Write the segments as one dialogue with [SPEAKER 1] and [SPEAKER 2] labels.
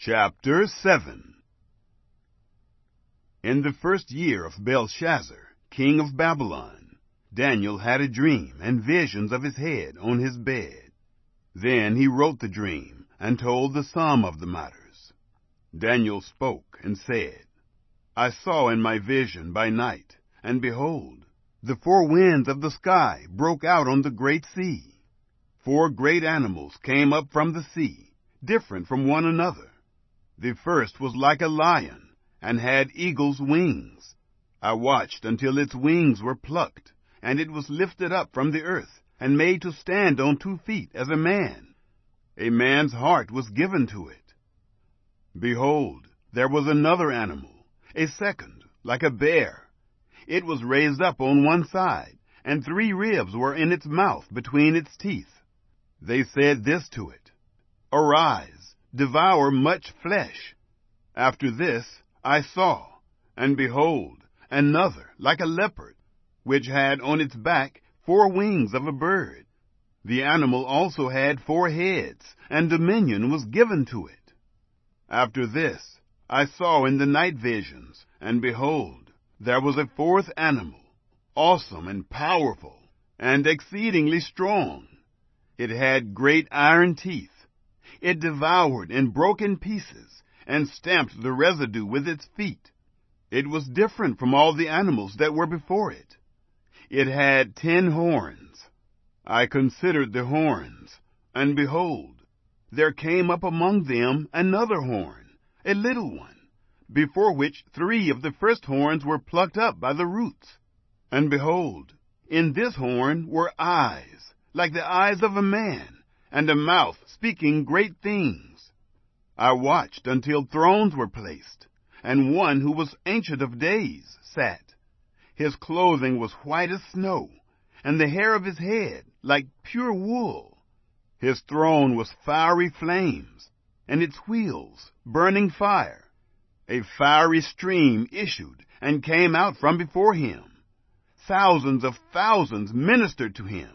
[SPEAKER 1] Chapter 7. In the first year of Belshazzar, king of Babylon, Daniel had a dream and visions of his head on his bed. Then he wrote the dream and told the sum of the matters. Daniel spoke and said, I saw in my vision by night, and behold, the four winds of the sky broke out on the great sea. 4 great animals came up from the sea, different from one another. The first was like a lion, and had eagle's wings. I watched until its wings were plucked, and it was lifted up from the earth, and made to stand on 2 feet as a man. A man's heart was given to it. Behold, there was another animal, a second, like a bear. It was raised up on one side, and 3 ribs were in its mouth between its teeth. They said this to it, Arise, devour much flesh. After this I saw, and behold, another, like a leopard, which had on its back 4 wings of a bird. The animal also had 4 heads, and dominion was given to it. After this I saw in the night visions, and behold, there was a 4th animal, awesome and powerful, and exceedingly strong. It had great iron teeth. It devoured and broke in pieces, and stamped the residue with its feet. It was different from all the animals that were before it. It had 10 horns. I considered the horns, and behold, there came up among them another horn, a little one, before which 3 of the first horns were plucked up by the roots. And behold, in this horn were eyes, like the eyes of a man, and a mouth speaking great things. I watched until thrones were placed, and one who was Ancient of Days sat. His clothing was white as snow, and the hair of his head like pure wool. His throne was fiery flames, and its wheels burning fire. A fiery stream issued and came out from before him. Thousands of thousands ministered to him.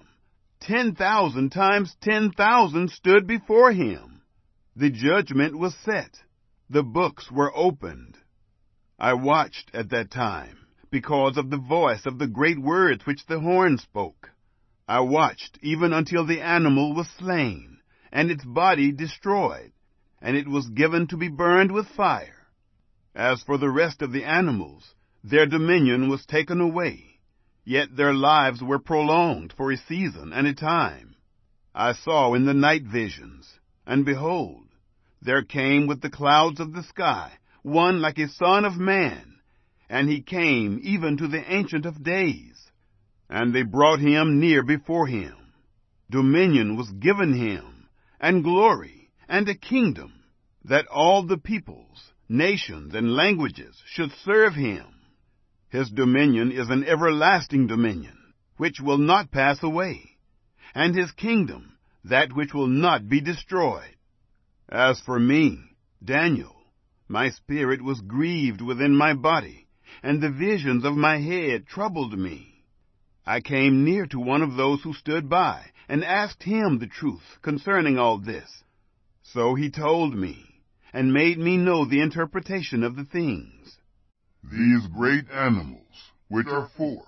[SPEAKER 1] 10,000 times 10,000 stood before him. The judgment was set. The books were opened. I watched at that time, because of the voice of the great words which the horn spoke. I watched even until the animal was slain, and its body destroyed, and it was given to be burned with fire. As for the rest of the animals, their dominion was taken away. Yet their lives were prolonged for a season and a time. I saw in the night visions, and behold, there came with the clouds of the sky one like a son of man, and he came even to the Ancient of Days. And they brought him near before him. Dominion was given him, and glory, and a kingdom, that all the peoples, nations, and languages should serve him. His dominion is an everlasting dominion, which will not pass away, and his kingdom, that which will not be destroyed. As for me, Daniel, my spirit was grieved within my body, and the visions of my head troubled me. I came near to one of those who stood by, and asked him the truth concerning all this. So he told me, and made me know the interpretation of the things.
[SPEAKER 2] These great animals, which are 4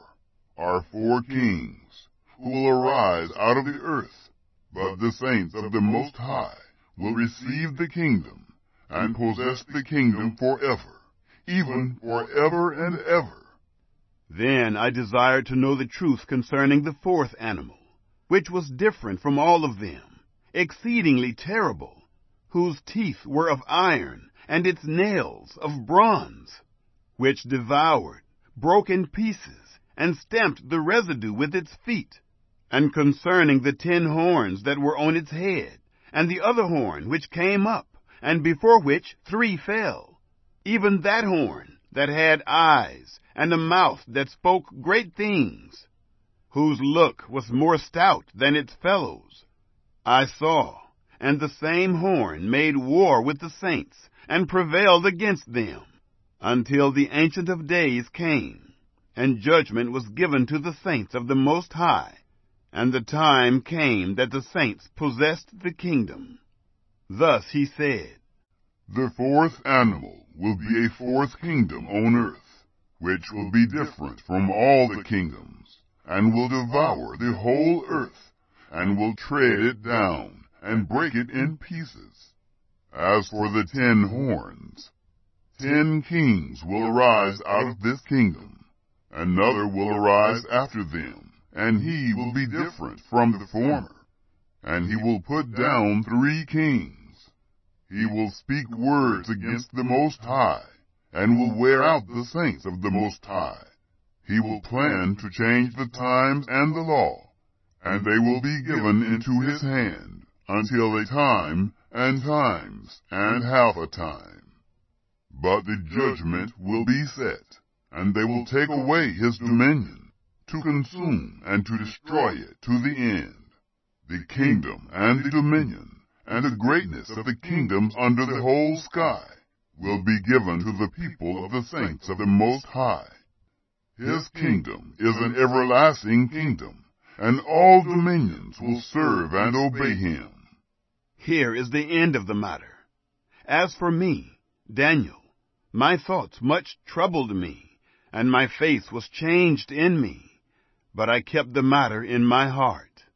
[SPEAKER 2] kings, who will arise out of the earth, but the saints of the Most High will receive the kingdom, and possess the kingdom forever, even forever and ever.
[SPEAKER 1] Then I desired to know the truth concerning the 4th animal, which was different from all of them, exceedingly terrible, whose teeth were of iron, and its nails of bronze, which devoured, broke in pieces, and stamped the residue with its feet. And concerning the 10 horns that were on its head, and the other horn which came up, and before which 3 fell, even that horn that had eyes, and a mouth that spoke great things, whose look was more stout than its fellows, I saw, and the same horn made war with the saints, and prevailed against them, until the Ancient of Days came, and judgment was given to the saints of the Most High, and the time came that the saints possessed the kingdom. Thus he said,
[SPEAKER 2] The fourth animal will be a fourth kingdom on earth, which will be different from all the kingdoms, and will devour the whole earth, and will tread it down, and break it in pieces. As for the 10 horns, 10 kings will arise out of this kingdom. Another will arise after them, and he will be different from the former. And he will put down 3 kings. He will speak words against the Most High, and will wear out the saints of the Most High. He will plan to change the times and the law, and they will be given into his hand until a time and times and half a time. But the judgment will be set, and they will take away his dominion, to consume and to destroy it to the end. The kingdom and the dominion and the greatness of the kingdoms under the whole sky will be given to the people of the saints of the Most High. His kingdom is an everlasting kingdom, and all dominions will serve and obey him.
[SPEAKER 1] Here is the end of the matter. As for me, Daniel, my thoughts much troubled me, and my faith was changed in me, but I kept the matter in my heart.